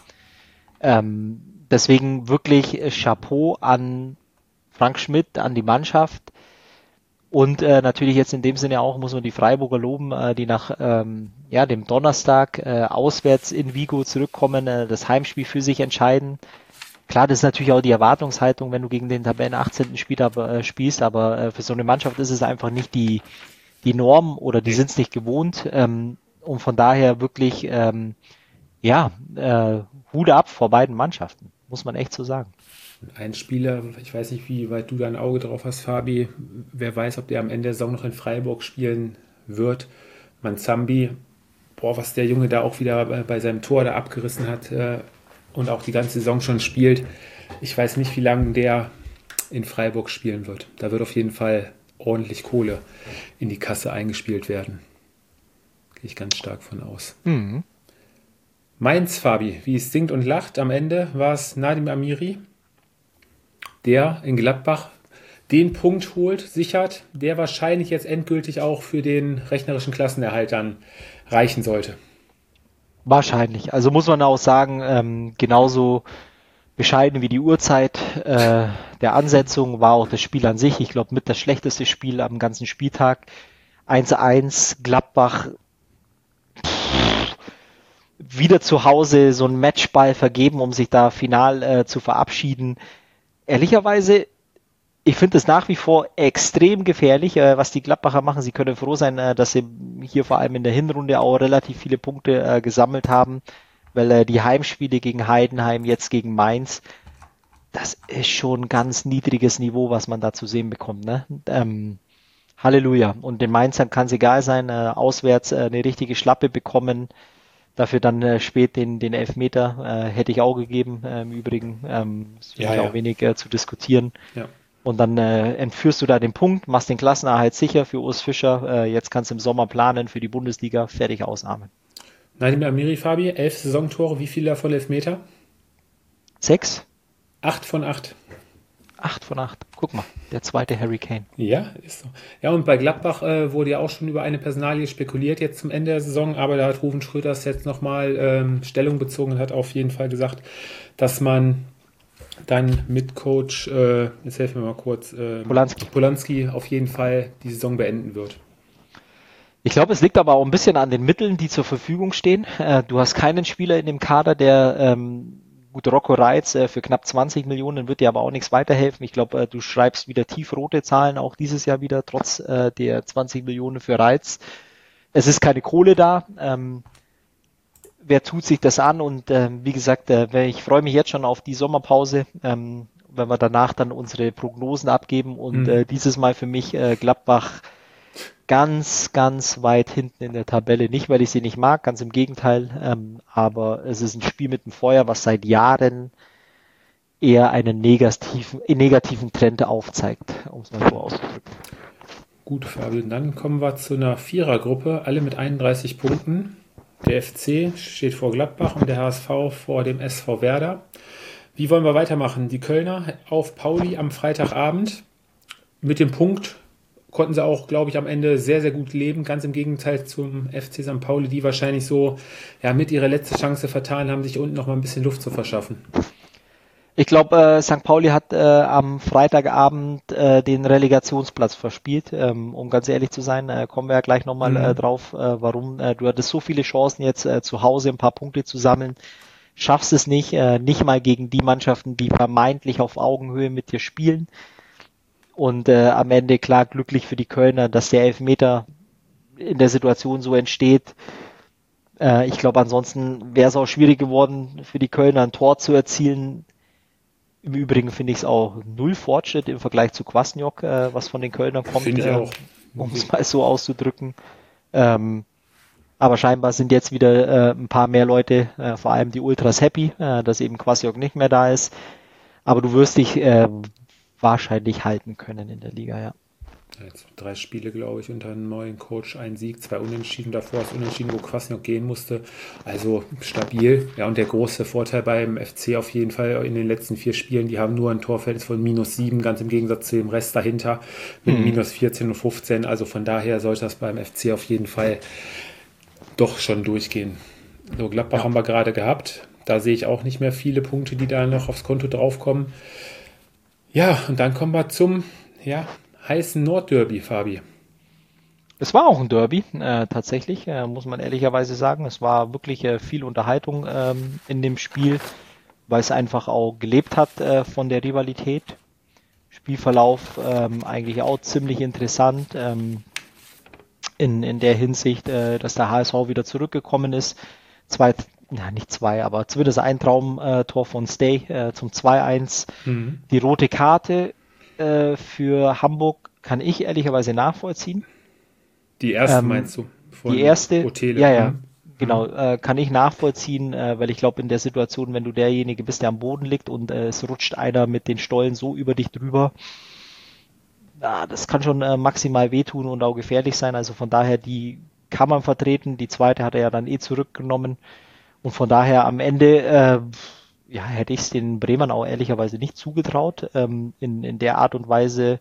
Deswegen wirklich Chapeau an Frank Schmidt, an die Mannschaft. Und natürlich jetzt in dem Sinne auch muss man die Freiburger loben, die nach dem Donnerstag auswärts in Vigo zurückkommen, das Heimspiel für sich entscheiden. Klar, das ist natürlich auch die Erwartungshaltung, wenn du gegen den Tabellen 18. spielst, aber für so eine Mannschaft ist es einfach nicht die Norm oder die sind es nicht gewohnt. Und von daher wirklich, Hut ab vor beiden Mannschaften, muss man echt so sagen. Ein Spieler, ich weiß nicht, wie weit du da ein Auge drauf hast, Fabi, wer weiß, ob der am Ende der Saison noch in Freiburg spielen wird. Manzambi, was der Junge da auch wieder bei seinem Tor da abgerissen hat und auch die ganze Saison schon spielt. Ich weiß nicht, wie lange der in Freiburg spielen wird. Da wird auf jeden Fall ordentlich Kohle in die Kasse eingespielt werden. Gehe ich ganz stark von aus. Mhm. Mainz, Fabi, wie es singt und lacht, am Ende war es Nadim Amiri, der in Gladbach den Punkt holt, sichert, der wahrscheinlich jetzt endgültig auch für den rechnerischen Klassenerhalt dann reichen sollte. Wahrscheinlich. Also muss man auch sagen, genauso bescheiden wie die Uhrzeit der Ansetzung war auch das Spiel an sich. Ich glaube, mit das schlechteste Spiel am ganzen Spieltag. 1-1, Gladbach wieder zu Hause so einen Matchball vergeben, um sich da final zu verabschieden. Ehrlicherweise, ich finde es nach wie vor extrem gefährlich, was die Gladbacher machen. Sie können froh sein, dass sie hier vor allem in der Hinrunde auch relativ viele Punkte gesammelt haben, weil die Heimspiele gegen Heidenheim, jetzt gegen Mainz, das ist schon ein ganz niedriges Niveau, was man da zu sehen bekommt. Ne? Halleluja. Und den Mainzern kann es egal sein, auswärts eine richtige Schlappe bekommen, dafür dann spät den Elfmeter hätte ich auch gegeben, im Übrigen. Ist für mich auch wenig zu diskutieren. Ja. Und dann entführst du da den Punkt, machst den Klassenerhalt sicher für Urs Fischer. Jetzt kannst du im Sommer planen für die Bundesliga. Fertig, ausatmen. Nadim Amiri, Fabi, 11 Saisontore, wie viele davon Elfmeter? 6? 8 von 8. 8 von 8. Guck mal, der zweite Harry Kane. Ja, ist so. Ja, und bei Gladbach wurde ja auch schon über eine Personalie spekuliert jetzt zum Ende der Saison, aber da hat Ruven Schröders jetzt nochmal Stellung bezogen und hat auf jeden Fall gesagt, dass man dann mit Coach, jetzt helfen wir mal kurz, Polanski auf jeden Fall die Saison beenden wird. Ich glaube, es liegt aber auch ein bisschen an den Mitteln, die zur Verfügung stehen. Du hast keinen Spieler in dem Kader, der gut, Rocco Reitz für knapp 20 Millionen wird dir aber auch nichts weiterhelfen. Ich glaube, du schreibst wieder tiefrote Zahlen, auch dieses Jahr wieder, trotz der 20 Millionen für Reitz. Es ist keine Kohle da. Wer tut sich das an? Und wie gesagt, ich freue mich jetzt schon auf die Sommerpause, wenn wir danach dann unsere Prognosen abgeben. Und dieses Mal für mich Gladbach ganz, ganz weit hinten in der Tabelle. Nicht, weil ich sie nicht mag, ganz im Gegenteil. Aber es ist ein Spiel mit dem Feuer, was seit Jahren eher einen negativen Trend aufzeigt, um es mal so auszudrücken. Gut, Fabian, dann kommen wir zu einer Vierergruppe, alle mit 31 Punkten. Der FC steht vor Gladbach und der HSV vor dem SV Werder. Wie wollen wir weitermachen? Die Kölner auf Pauli am Freitagabend. Mit dem Punkt konnten sie auch, glaube ich, am Ende sehr, sehr gut leben. Ganz im Gegenteil zum FC St. Pauli, die wahrscheinlich so mit ihrer letzte Chance vertan haben, sich unten noch mal ein bisschen Luft zu verschaffen. Ich glaube, St. Pauli hat am Freitagabend den Relegationsplatz verspielt. Um ganz ehrlich zu sein, kommen wir ja gleich nochmal drauf, warum. Du hattest so viele Chancen jetzt zu Hause ein paar Punkte zu sammeln, schaffst es nicht mal gegen die Mannschaften, die vermeintlich auf Augenhöhe mit dir spielen. Und am Ende, klar, glücklich für die Kölner, dass der Elfmeter in der Situation so entsteht. Ich glaube, ansonsten wäre es auch schwierig geworden, für die Kölner ein Tor zu erzielen. Im Übrigen finde ich es auch null Fortschritt im Vergleich zu Kwasniok, was von den Kölnern kommt, um es mal so auszudrücken. Aber scheinbar sind jetzt wieder ein paar mehr Leute, vor allem die Ultras, happy, dass eben Kwasniok nicht mehr da ist. Aber du wirst dich wahrscheinlich halten können in der Liga, ja. Jetzt 3 Spiele, glaube ich, unter einem neuen Coach, 1 Sieg, 2 Unentschieden, davor ist Unentschieden, wo Kwasniok gehen musste. Also stabil. Ja, und der große Vorteil beim FC auf jeden Fall in den letzten 4 Spielen, die haben nur ein Torverhältnis von -7, ganz im Gegensatz zu dem Rest dahinter mit -14 und 15. Also von daher sollte das beim FC auf jeden Fall doch schon durchgehen. So, Gladbach haben wir gerade gehabt. Da sehe ich auch nicht mehr viele Punkte, die da noch aufs Konto draufkommen. Ja, und dann kommen wir zum, heißen Nordderby, Fabi. Es war auch ein Derby, tatsächlich, muss man ehrlicherweise sagen. Es war wirklich viel Unterhaltung in dem Spiel, weil es einfach auch gelebt hat von der Rivalität. Spielverlauf eigentlich auch ziemlich interessant in der Hinsicht, dass der HSV wieder zurückgekommen ist. Aber zumindest ein Traumtor von Stay zum 2-1. Die rote Karte für Hamburg kann ich ehrlicherweise nachvollziehen. Die erste meinst du? Die erste, Otele. Ja, genau, kann ich nachvollziehen, weil ich glaube, in der Situation, wenn du derjenige bist, der am Boden liegt und es rutscht einer mit den Stollen so über dich drüber, das kann schon maximal wehtun und auch gefährlich sein. Also von daher, die kann man vertreten. Die zweite hat er ja dann zurückgenommen. Und von daher am Ende hätte ich es den Bremern auch ehrlicherweise nicht zugetraut, in der Art und Weise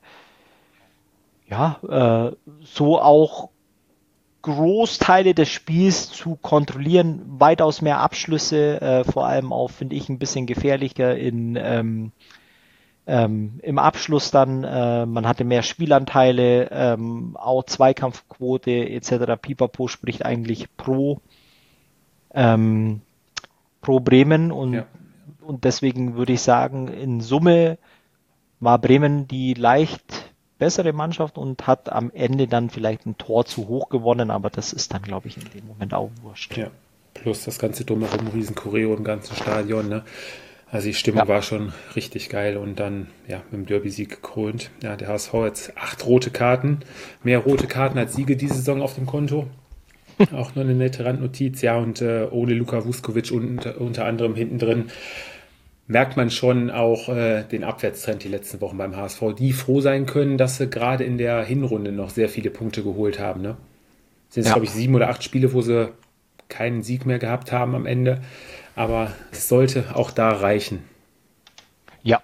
so auch Großteile des Spiels zu kontrollieren, weitaus mehr Abschlüsse, vor allem auch, finde ich, ein bisschen gefährlicher im Abschluss dann. Man hatte mehr Spielanteile, auch Zweikampfquote etc. Pipapo spricht eigentlich pro Bremen und deswegen würde ich sagen, in Summe war Bremen die leicht bessere Mannschaft und hat am Ende dann vielleicht ein Tor zu hoch gewonnen, aber das ist dann, glaube ich, in dem Moment auch wurscht. Ja, plus das ganze drumherum, riesen Choreo im ganzen Stadion, ne? Also die Stimmung war schon richtig geil und dann mit dem Derby-Sieg gekrönt. Ja, der HSV jetzt 8 rote Karten, mehr rote Karten als Siege diese Saison auf dem Konto. Auch nur eine nette Randnotiz, ja, und ohne Luka Vuskovic unter anderem hinten drin merkt man schon auch den Abwärtstrend die letzten Wochen beim HSV, die froh sein können, dass sie gerade in der Hinrunde noch sehr viele Punkte geholt haben. Ne? Sind es, glaube ich, 7 oder 8 Spiele, wo sie keinen Sieg mehr gehabt haben am Ende. Aber es sollte auch da reichen. Ja.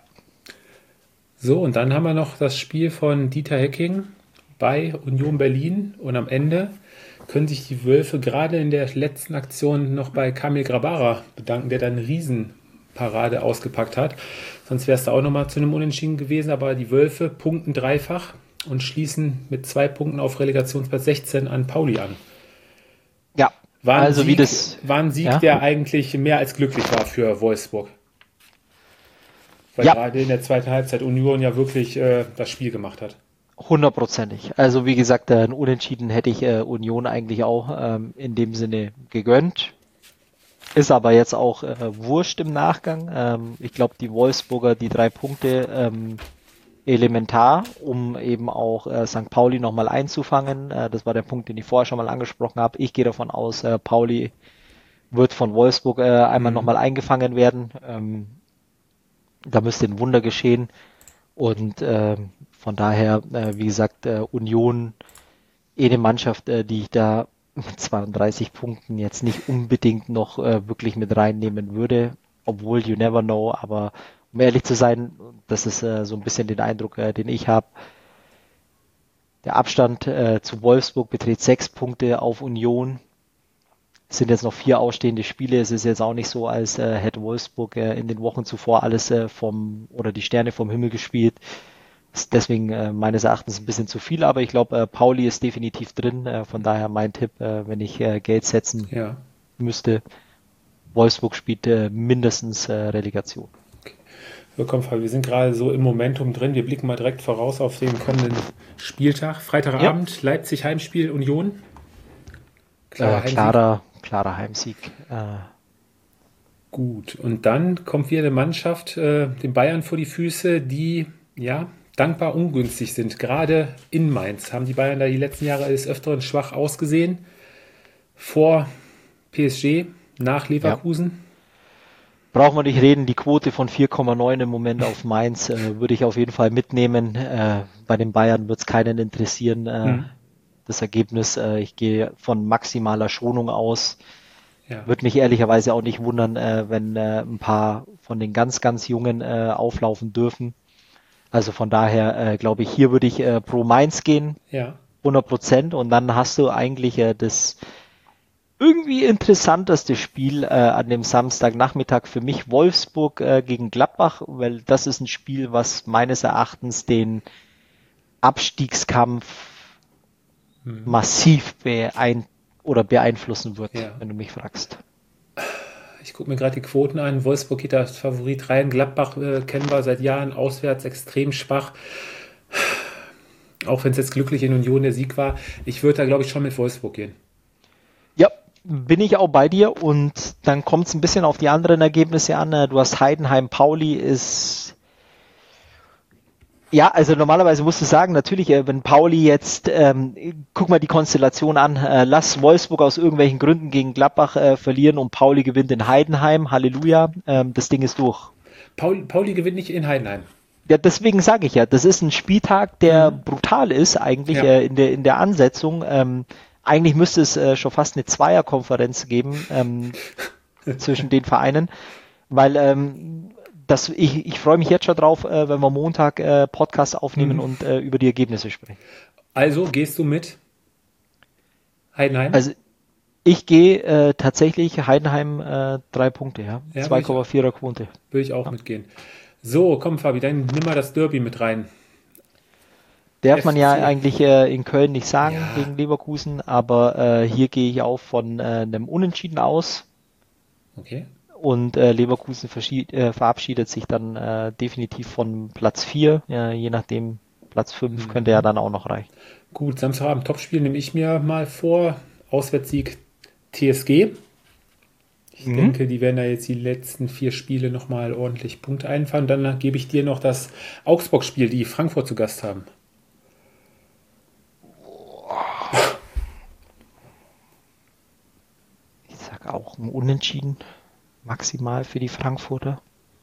So, und dann haben wir noch das Spiel von Dieter Hecking bei Union Berlin. Und am Ende können sich die Wölfe gerade in der letzten Aktion noch bei Kamil Grabara bedanken, der dann eine Riesenparade ausgepackt hat. Sonst wäre es da auch nochmal zu einem Unentschieden gewesen. Aber die Wölfe punkten dreifach und schließen mit 2 Punkten auf Relegationsplatz 16 an Pauli an. Ja. War ein Sieg, ja? der eigentlich mehr als glücklich war für Wolfsburg. Weil gerade in der zweiten Halbzeit Union ja wirklich das Spiel gemacht hat. 100%. Also wie gesagt, ein Unentschieden hätte ich Union eigentlich auch in dem Sinne gegönnt. Ist aber jetzt auch wurscht im Nachgang. Ich glaube, die Wolfsburger, die 3 Punkte elementar, um eben auch St. Pauli nochmal einzufangen. Das war der Punkt, den ich vorher schon mal angesprochen habe. Ich gehe davon aus, Pauli wird von Wolfsburg einmal nochmal eingefangen werden. Da müsste ein Wunder geschehen. Und von daher, wie gesagt, Union, eine Mannschaft, die ich da mit 32 Punkten jetzt nicht unbedingt noch wirklich mit reinnehmen würde, obwohl you never know, aber um ehrlich zu sein, das ist so ein bisschen den Eindruck, den ich habe. Der Abstand zu Wolfsburg beträgt 6 Punkte auf Union. Es sind jetzt noch 4 ausstehende Spiele. Es ist jetzt auch nicht so, als hätte Wolfsburg in den Wochen zuvor alles die Sterne vom Himmel gespielt. Ist deswegen meines Erachtens ein bisschen zu viel, aber ich glaube, Pauli ist definitiv drin. Von daher mein Tipp, wenn ich Geld setzen müsste, Wolfsburg spielt mindestens Relegation. Willkommen, Fabi. Wir sind gerade so im Momentum drin. Wir blicken mal direkt voraus auf den kommenden Spieltag. Freitagabend, Leipzig Heimspiel Union. Klarer Heimsieg. Gut, und dann kommt wieder eine Mannschaft den Bayern vor die Füße, die dankbar ungünstig sind. Gerade in Mainz haben die Bayern da die letzten Jahre des Öfteren schwach ausgesehen. Vor PSG, nach Leverkusen. Brauchen wir nicht reden, die Quote von 4,9 im Moment auf Mainz würde ich auf jeden Fall mitnehmen. Bei den Bayern wird es keinen interessieren, das Ergebnis. Ich gehe von maximaler Schonung aus. Würde mich ehrlicherweise auch nicht wundern, wenn ein paar von den ganz, ganz Jungen auflaufen dürfen. Also von daher glaube ich, hier würde ich pro Mainz gehen, 100%. Und dann hast du eigentlich das irgendwie interessanteste Spiel an dem Samstagnachmittag für mich, Wolfsburg gegen Gladbach, weil das ist ein Spiel, was meines Erachtens den Abstiegskampf massiv beeinflussen wird, wenn du mich fragst. Ich gucke mir gerade die Quoten an. Wolfsburg geht als Favorit rein. Gladbach kennen wir seit Jahren auswärts extrem schwach. Auch wenn es jetzt glücklich in Union der Sieg war. Ich würde da, glaube ich, schon mit Wolfsburg gehen. Ja, bin ich auch bei dir. Und dann kommt es ein bisschen auf die anderen Ergebnisse an. Du hast Heidenheim, Pauli ist... Ja, also normalerweise musst du sagen, natürlich, wenn Pauli jetzt, guck mal die Konstellation an, lass Wolfsburg aus irgendwelchen Gründen gegen Gladbach verlieren und Pauli gewinnt in Heidenheim, Halleluja, das Ding ist durch. Pauli gewinnt nicht in Heidenheim. Ja, deswegen sage ich ja, das ist ein Spieltag, der brutal ist eigentlich in der Ansetzung. Eigentlich müsste es schon fast eine Zweierkonferenz geben zwischen den Vereinen, weil ich freue mich jetzt schon drauf, wenn wir Montag Podcast aufnehmen und über die Ergebnisse sprechen. Also gehst du mit Heidenheim? Also ich gehe tatsächlich Heidenheim 3 Punkte, 2,4er Quote. Würde ich auch mitgehen. So, komm Fabi, dann nimm mal das Derby mit rein. Darf man ja eigentlich in Köln nicht sagen gegen Leverkusen, aber hier gehe ich auch von einem Unentschieden aus. Okay. Und Leverkusen verabschiedet sich dann definitiv von Platz 4, je nachdem Platz 5 könnte ja dann auch noch reichen. Gut, Samstagabend Topspiel nehme ich mir mal vor. Auswärtssieg TSG. Ich denke, die werden da jetzt die letzten 4 Spiele nochmal ordentlich Punkte einfahren. Dann gebe ich dir noch das Augsburg-Spiel, die Frankfurt zu Gast haben. Ich sage auch ein Unentschieden maximal für die Frankfurter.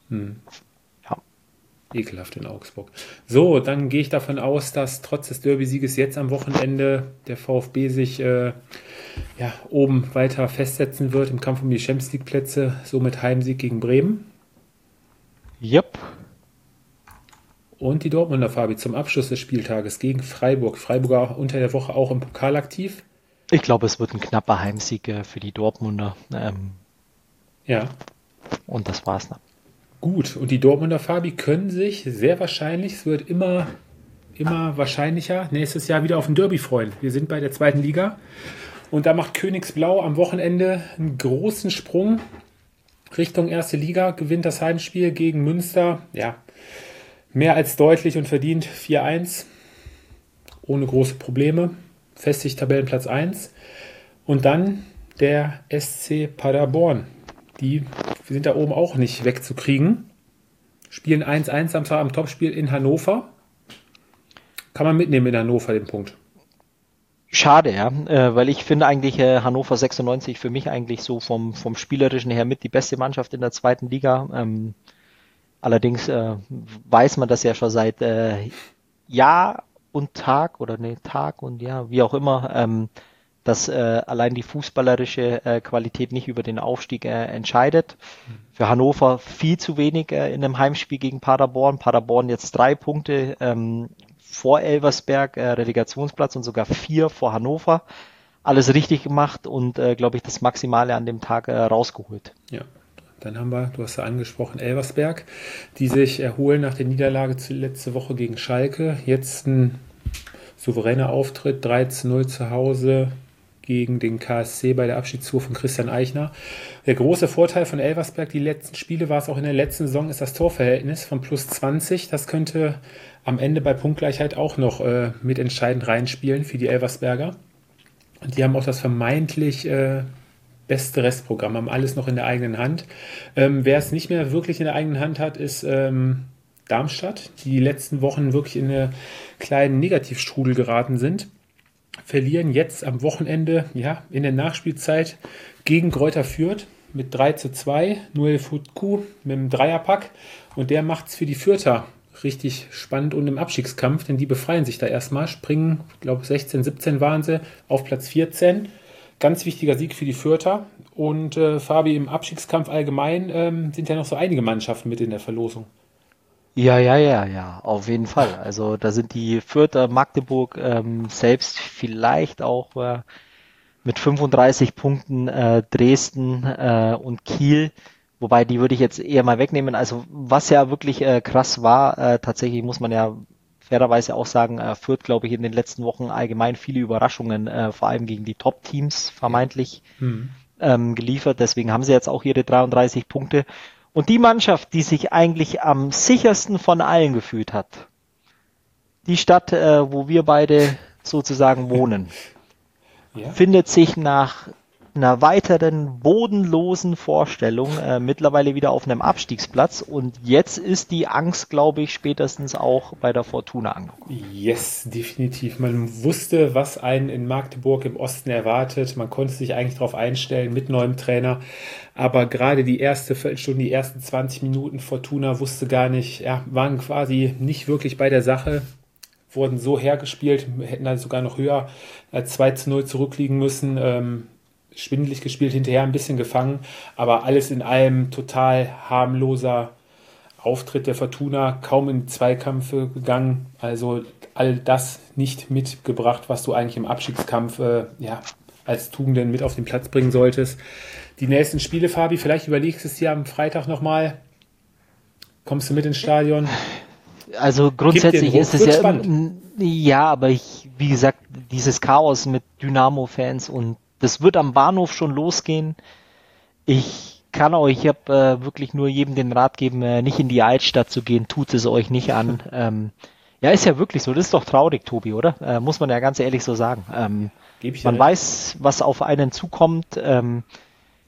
Ja. Ekelhaft in Augsburg. So, dann gehe ich davon aus, dass trotz des Derby-Sieges jetzt am Wochenende der VfB sich oben weiter festsetzen wird im Kampf um die Champions-League-Plätze, somit Heimsieg gegen Bremen. Yep. Und die Dortmunder, Fabi, zum Abschluss des Spieltages gegen Freiburg. Freiburger unter der Woche auch im Pokal aktiv. Ich glaube, es wird ein knapper Heimsieg für die Dortmunder. Ja. Und das war's dann. Gut, und die Dortmunder, Fabi, können sich sehr wahrscheinlich, es wird immer wahrscheinlicher, nächstes Jahr wieder auf ein Derby freuen. Wir sind bei der 2. Liga und da macht Königsblau am Wochenende einen großen Sprung Richtung 1. Liga, gewinnt das Heimspiel gegen Münster. Ja, mehr als deutlich und verdient 4-1, ohne große Probleme, festigt Tabellenplatz 1. Und dann der SC Paderborn. Die sind da oben auch nicht wegzukriegen. Spielen 1-1 Samstag am Topspiel in Hannover. Kann man mitnehmen in Hannover den Punkt. Schade, ja, weil ich finde eigentlich Hannover 96 für mich eigentlich so vom Spielerischen her mit die beste Mannschaft in der 2. Liga. Allerdings weiß man das ja schon seit Jahr und Tag oder Tag und ja, wie auch immer, dass allein die fußballerische Qualität nicht über den Aufstieg entscheidet. Für Hannover viel zu wenig in einem Heimspiel gegen Paderborn. Paderborn jetzt 3 Punkte vor Elversberg, Relegationsplatz und sogar 4 vor Hannover. Alles richtig gemacht und, glaube ich, das Maximale an dem Tag rausgeholt. Ja, dann haben wir, du hast ja angesprochen, Elversberg, die sich erholen nach der Niederlage letzte Woche gegen Schalke. Jetzt ein souveräner Auftritt, 3-0 zu Hause gegen den KSC bei der Abschiedstour von Christian Eichner. Der große Vorteil von Elversberg, die letzten Spiele war es auch in der letzten Saison, ist das Torverhältnis von plus 20. Das könnte am Ende bei Punktgleichheit auch noch mitentscheidend reinspielen für die Elversberger. Und die haben auch das vermeintlich beste Restprogramm, haben alles noch in der eigenen Hand. Wer es nicht mehr wirklich in der eigenen Hand hat, ist Darmstadt, die letzten Wochen wirklich in eine kleinen Negativstrudel geraten sind. Verlieren jetzt am Wochenende, ja, in der Nachspielzeit gegen Greuther Fürth mit 3-2, Noel Futku mit einem Dreierpack und der macht es für die Fürther richtig spannend und im Abstiegskampf, denn die befreien sich da erstmal, springen, ich glaube 16, 17 waren sie, auf Platz 14. Ganz wichtiger Sieg für die Fürther und Fabi, im Abstiegskampf allgemein sind ja noch so einige Mannschaften mit in der Verlosung. Ja, auf jeden Fall. Also da sind die Fürther, Magdeburg selbst vielleicht auch mit 35 Punkten Dresden und Kiel, wobei die würde ich jetzt eher mal wegnehmen. Also was ja wirklich krass war, tatsächlich muss man ja fairerweise auch sagen, Fürth, glaube ich, in den letzten Wochen allgemein viele Überraschungen, vor allem gegen die Top-Teams vermeintlich geliefert. Deswegen haben sie jetzt auch ihre 33 Punkte. Und die Mannschaft, die sich eigentlich am sichersten von allen gefühlt hat, die Stadt, wo wir beide sozusagen wohnen, findet sich nach einer weiteren bodenlosen Vorstellung mittlerweile wieder auf einem Abstiegsplatz. Und jetzt ist die Angst, glaube ich, spätestens auch bei der Fortuna angekommen. Yes, definitiv. Man wusste, was einen in Magdeburg im Osten erwartet. Man konnte sich eigentlich darauf einstellen mit neuem Trainer. Aber gerade die erste Viertelstunde, die ersten 20 Minuten Fortuna wusste gar nicht, waren quasi nicht wirklich bei der Sache, wurden so hergespielt, hätten dann sogar noch höher als 2-0 zurückliegen müssen. Schwindelig gespielt, hinterher ein bisschen gefangen, aber alles in allem total harmloser Auftritt der Fortuna, kaum in Zweikämpfe gegangen, also all das nicht mitgebracht, was du eigentlich im Abstiegskampf als Tugenden mit auf den Platz bringen solltest. Die nächsten Spiele, Fabi, vielleicht überlegst du es dir am Freitag nochmal, kommst du mit ins Stadion? Also grundsätzlich ist es ja spannend. Ja, aber wie gesagt, dieses Chaos mit Dynamo-Fans und das wird am Bahnhof schon losgehen. Ich habe wirklich nur jedem den Rat geben, nicht in die Altstadt zu gehen, tut es euch nicht an. Ist ja wirklich so, das ist doch traurig, Tobi, oder? Muss man ja ganz ehrlich so sagen. Man weiß, was auf einen zukommt.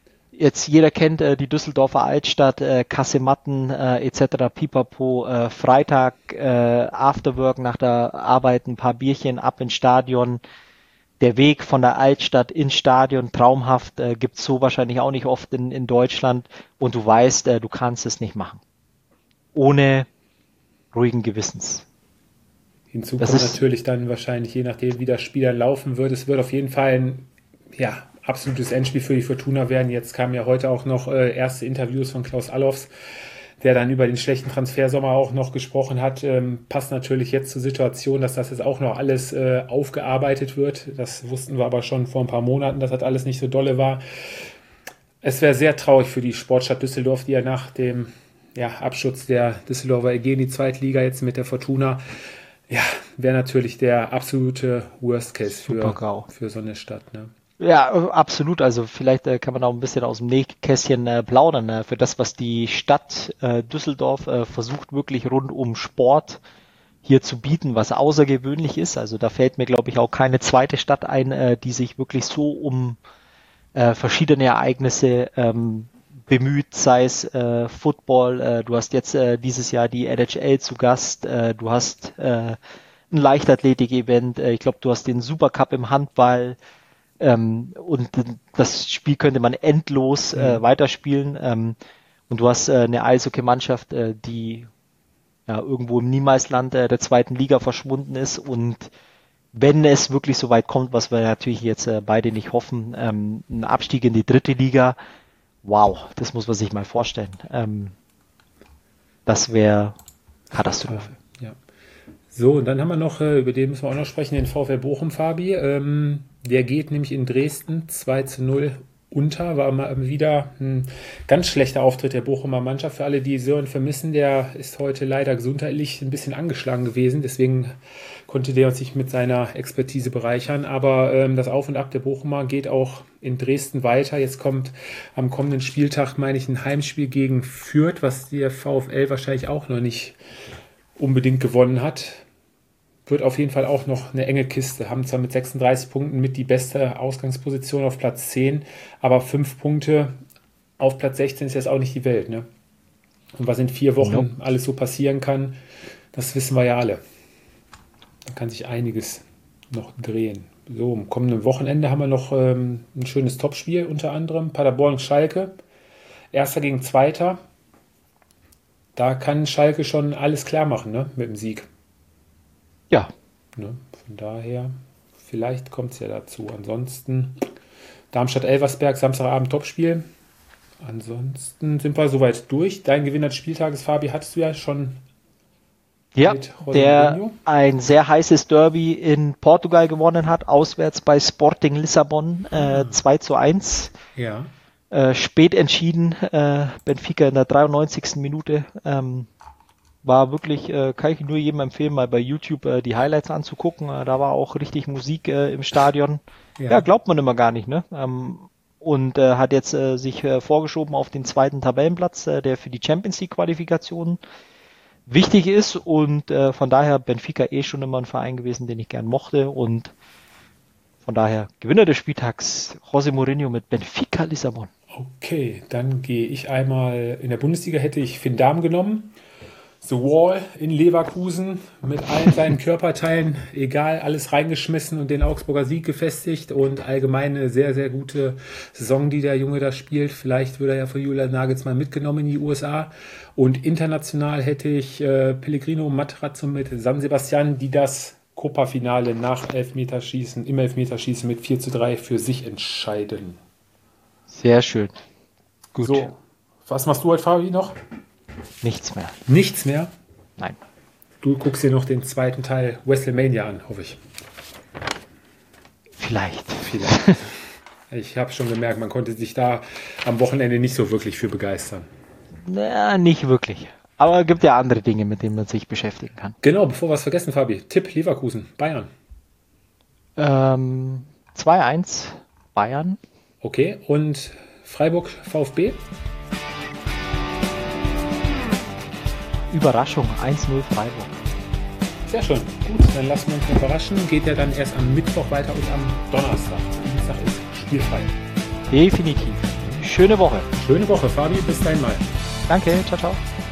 jetzt jeder kennt die Düsseldorfer Altstadt, Kasematten etc. Pipapo, Freitag, Afterwork nach der Arbeit, ein paar Bierchen ab ins Stadion. Der Weg von der Altstadt ins Stadion, traumhaft, gibt's so wahrscheinlich auch nicht oft in Deutschland. Und du weißt, du kannst es nicht machen. Ohne ruhigen Gewissens. Hinzu kommt natürlich dann wahrscheinlich, je nachdem, wie das Spiel dann laufen wird, es wird auf jeden Fall ein absolutes Endspiel für die Fortuna werden. Jetzt kamen ja heute auch noch erste Interviews von Klaus Allofs, der dann über den schlechten Transfersommer auch noch gesprochen hat. Passt natürlich jetzt zur Situation, dass das jetzt auch noch alles aufgearbeitet wird. Das wussten wir aber schon vor ein paar Monaten, dass das alles nicht so dolle war. Es wäre sehr traurig für die Sportstadt Düsseldorf, die ja nach dem Abschutz der Düsseldorfer EG in die Zweitliga jetzt mit der Fortuna, wäre natürlich der absolute Worst Case für so eine Stadt, ne? Ja, absolut. Also vielleicht kann man auch ein bisschen aus dem Nähkästchen plaudern. Für das, was die Stadt Düsseldorf versucht, wirklich rund um Sport hier zu bieten, was außergewöhnlich ist. Also da fällt mir, glaube ich, auch keine zweite Stadt ein, die sich wirklich so um verschiedene Ereignisse bemüht, sei es Football. Du hast jetzt dieses Jahr die NHL zu Gast. Du hast ein Leichtathletik-Event. Ich glaube, du hast den Supercup im Handball. Und das Spiel könnte man endlos weiterspielen. Und du hast eine Eishockey-Mannschaft, die irgendwo im Niemalsland der zweiten Liga verschwunden ist. Und wenn es wirklich so weit kommt, was wir natürlich jetzt beide nicht hoffen, ein Abstieg in die dritte Liga, wow, das muss man sich mal vorstellen. Das wäre Katastrophe. Ja. So, und dann haben wir noch, über den müssen wir auch noch sprechen, den VfL Bochum, Fabi. Der geht nämlich in Dresden 2-0 unter. War mal wieder ein ganz schlechter Auftritt der Bochumer Mannschaft. Für alle, die Sören vermissen, der ist heute leider gesundheitlich ein bisschen angeschlagen gewesen. Deswegen konnte der sich mit seiner Expertise bereichern. Aber das Auf und Ab der Bochumer geht auch in Dresden weiter. Jetzt kommt am kommenden Spieltag, meine ich, ein Heimspiel gegen Fürth, was der VfL wahrscheinlich auch noch nicht unbedingt gewonnen hat. Wird auf jeden Fall auch noch eine enge Kiste. Haben zwar mit 36 Punkten mit die beste Ausgangsposition auf Platz 10, aber 5 Punkte auf Platz 16 ist jetzt auch nicht die Welt, ne? Und was in 4 Wochen alles so passieren kann, das wissen wir ja alle. Da kann sich einiges noch drehen. So, am kommenden Wochenende haben wir noch ein schönes Topspiel, unter anderem Paderborn-Schalke. Erster gegen Zweiter. Da kann Schalke schon alles klar machen, ne, mit dem Sieg. Ja. Ne, von daher, vielleicht kommt es ja dazu. Ansonsten Darmstadt-Elversberg, Samstagabend Topspiel. Ansonsten sind wir soweit durch. Dein Gewinner des Spieltages, Fabi, hattest du ja schon. Ja, der ein sehr heißes Derby in Portugal gewonnen hat, auswärts bei Sporting Lissabon, 2-1. Ja. Spät entschieden, Benfica in der 93. Minute. War wirklich, kann ich nur jedem empfehlen, mal bei YouTube die Highlights anzugucken. Da war auch richtig Musik im Stadion. Ja, glaubt man immer gar nicht, ne? Und hat jetzt sich vorgeschoben auf den zweiten Tabellenplatz, der für die Champions League Qualifikation wichtig ist. Und von daher Benfica schon immer ein Verein gewesen, den ich gern mochte. Und von daher Gewinner des Spieltags José Mourinho mit Benfica Lissabon. Okay, dann gehe ich einmal, in der Bundesliga hätte ich Finn Dahm genommen. The Wall in Leverkusen mit allen seinen Körperteilen, egal, alles reingeschmissen und den Augsburger Sieg gefestigt und allgemein eine sehr, sehr gute Saison, die der Junge da spielt. Vielleicht wird er ja von Julian Nagelsmann mitgenommen in die USA. Und international hätte ich Pellegrino Matarazzo mit San Sebastian, die das Copa-Finale im Elfmeterschießen mit 4-3 für sich entscheiden. Sehr schön. Gut. So, was machst du heute, Fabi, noch? Nichts mehr. Nichts mehr? Nein. Du guckst dir noch den zweiten Teil WrestleMania an, hoffe ich. Vielleicht. Ich habe schon gemerkt, man konnte sich da am Wochenende nicht so wirklich für begeistern. Na, nicht wirklich. Aber es gibt ja andere Dinge, mit denen man sich beschäftigen kann. Genau, bevor wir es vergessen, Fabi. Tipp Leverkusen, Bayern. 2-1 Bayern. Okay, und Freiburg VfB? Überraschung, 1-0 Freiburg. Sehr schön. Gut, dann lassen wir uns überraschen. Geht ja dann erst am Mittwoch weiter und am Donnerstag. Dienstag ist spielfrei. Definitiv. schöne Woche. Schöne Woche, Fabi. Bis dahin mal. Danke, ciao, ciao.